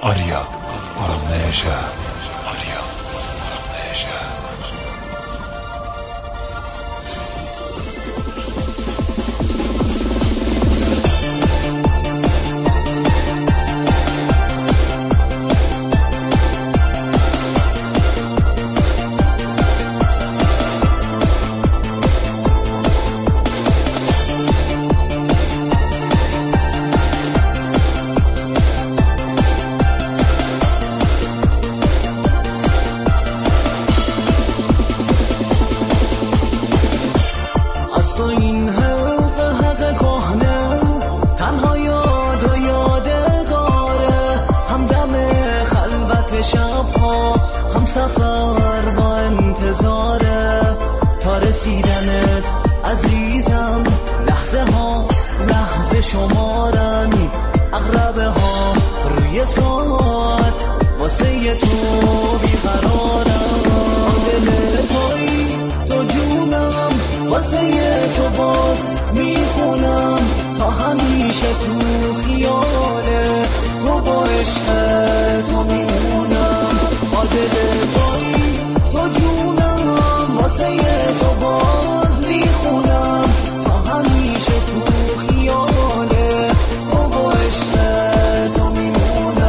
Arya Aramneşe, Arya Aramneşe. از تو این حق حق کهنه تنها یاد و یادگاره، هم دم خلوت شبها هم سفر با انتظاره، تا رسیدنت عزیزم لحظه ها لحظه شمارن، عقربه ها روی ساعت واسه تو بیقرارن. دل توی تو جونم واسه تو باز میخونم، تا همیشه تو خیاله تو با عشق تو میمونم. دل توی تو جونم واسه تو باز میخونم، تا همیشه تو خیاله تو با عشق تو میمونم.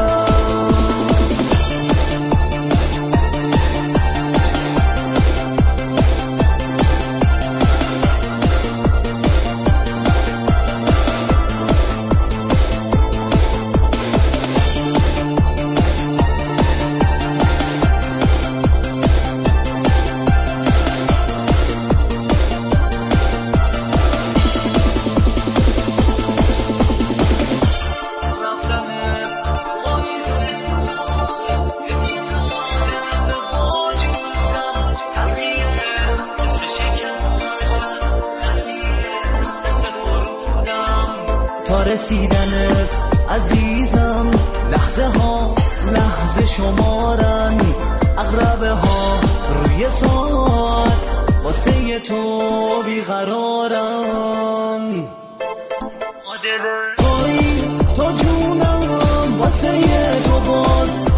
تا رسیدنت عزیزم لحظه ها لحظه شمارن، عقربه ها روی ساعت واسه تو بیقرارن. دل توی تو جونم واسه تو باز